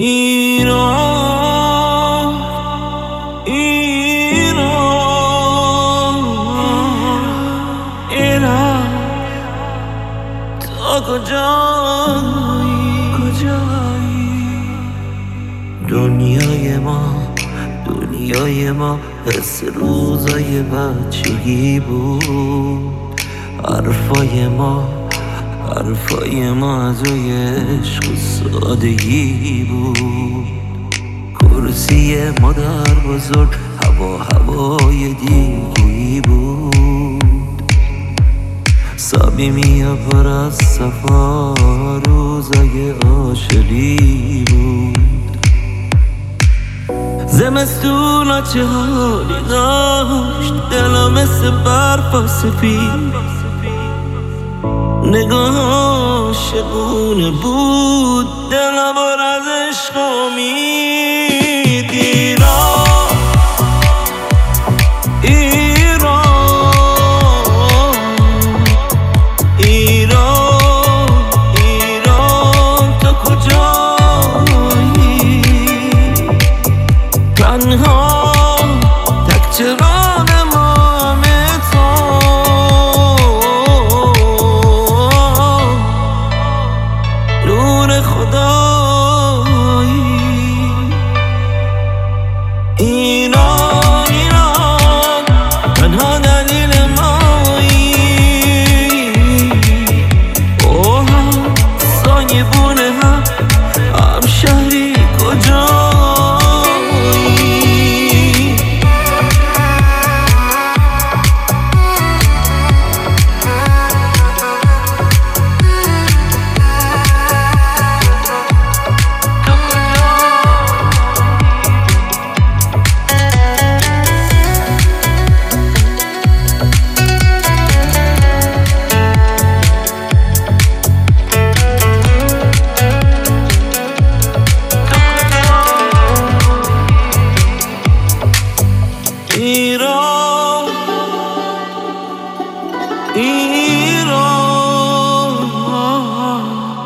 ایران ایران ایران تو کجایی دنیای ما حس روزای بچگی بود. حرفای ما از روی عشق و سادگی بود. کرسی مادر بزرگ هوای دیگی بود. صمیمی پر از صفا روزای عاشقی بود. زمستونا چه حالی داشت، دلم مثل برف و سفید. نگاه شبونه بود، دلم پر از عشق و امید. ایران تو کجایی؟ تنها تک چراغ مام تو، نور خدایی. ایران تنها دلیل مایی. اوه سایه بونه هم شهری کجایی؟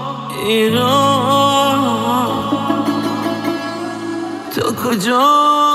ایران تو کجا؟